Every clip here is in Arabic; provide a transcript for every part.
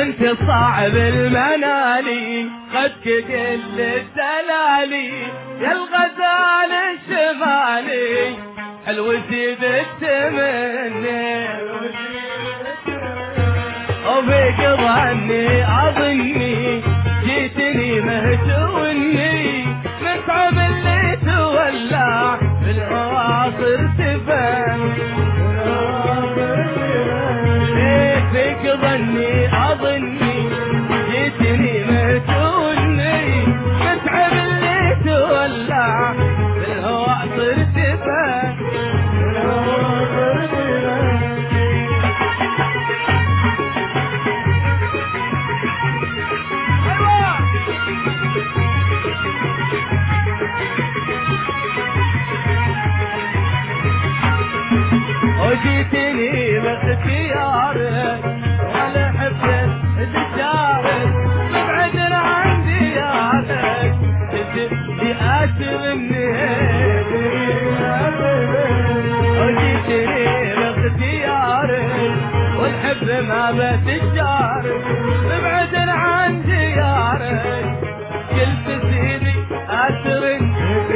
انت صعب المنالي خدك كل الدلالي يا الغزال الشمالي حلو زيد التمني وفيك ظني اظني جيتني مهجوني من تعب اللي تولع بالعواصر تفهم فيك ظني اظني جيتني مهجوني من تعب اللي تولع بالعواصر تفهم وجيتني باختيارك ولا حبت تجارك تبعد عن ديارك تجي اتمنى وجيتني باختيارك والحب ما بتجارك تبعد عن ديارك قلت سيدي اترن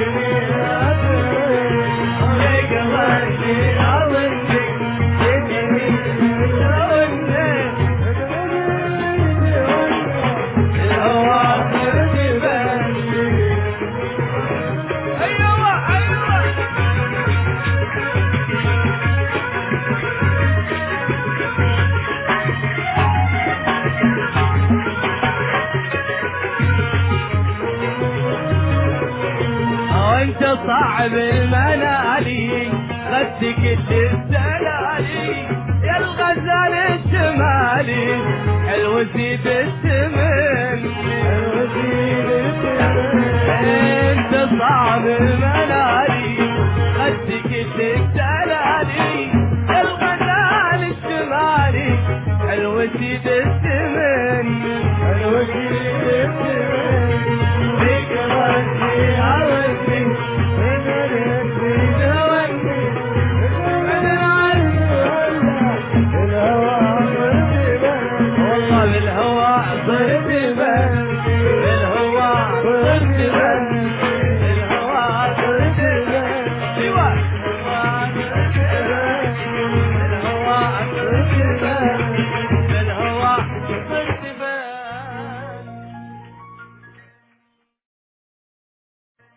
انت صعب المنالي خدك كل الدلالي يا الغزال الشمالي حلو زيد التمن انت صعب المنالي